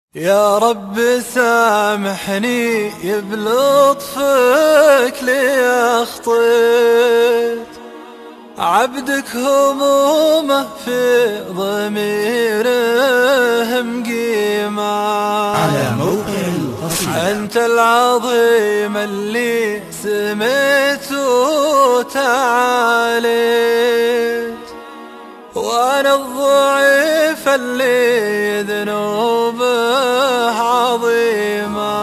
يا رب سامحني بلطفك لي أخطيت عبدك همومه في ضميره مقيمة على موقع القصيدة. أنت العظيم اللي سميت وتعاليت وأنا الضعيف اللي ذنوبه عظيمة.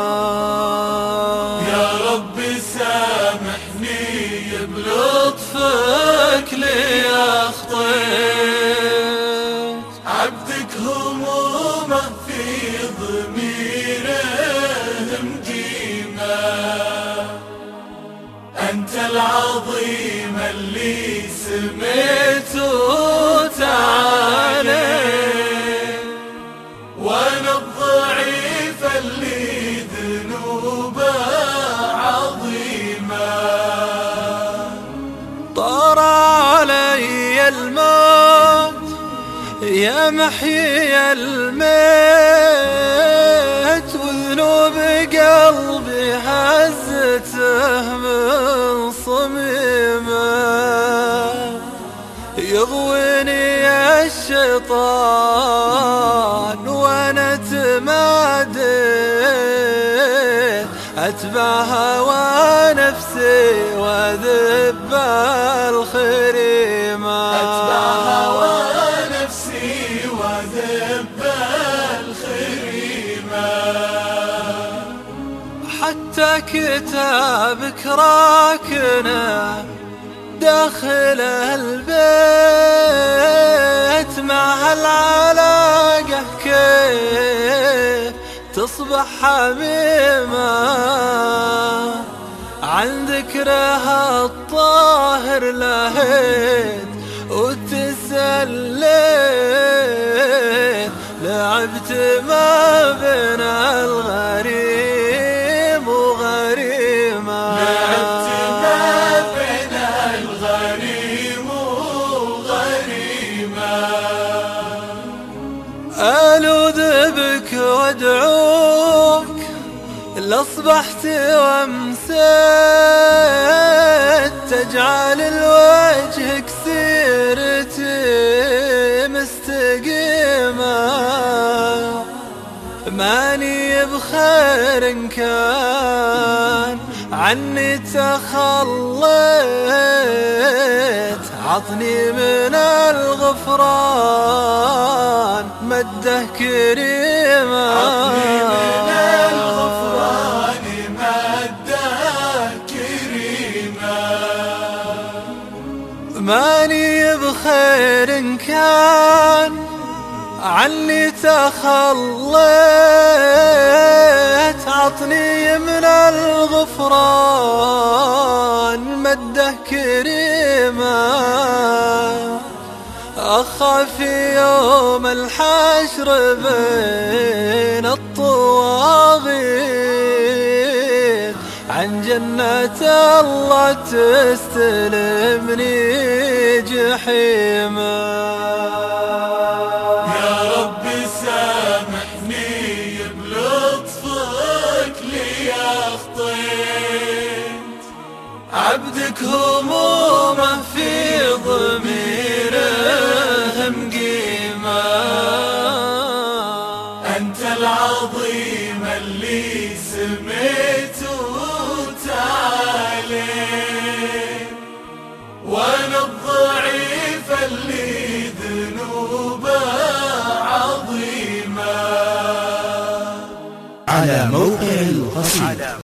يا رب سامحني بلطفك لي أخطيت عبدك همومه في ضميره مقيمة أنت العظيم اللي سميت وتعاليت وأنا الضعيف اللي ذنوبه عظيمة. طار علي الموت يا محيي الميت وذنوب قلبي هزته من صميمه يغويني الشيطان وانا تماديت اتبع هوى نفسي واذب الخريمه حتى كتابك راكنه داخل البيت مع هالعلاقة كيف تصبح حميمة عن ذكرها الطاهر لهيت وتسليت لعبت ما بين الغريم وغريمة ألوذ بك وادعوك لأصبحت وامسيت تجعل الوجهك سيرتي مستقيمة ماني بخير إن كان عني تخليت عطني من الغفران مده كريمة عطني من الغفران مده كريمة ماني بخير إن كان عني تخليت عطني من الغفران مده كريمة أخاف يوم الحشر بين الطواغيت عن جنة الله تستلمني جحيما. يا رب سامحني بلطفك لي أخطيت عبدك همومه في ضميره مقيمة أنت العظيم اللي سميت وتعاليت وأنا الضعيف اللي ذنوبه عظيمة. على موقع القصيدة.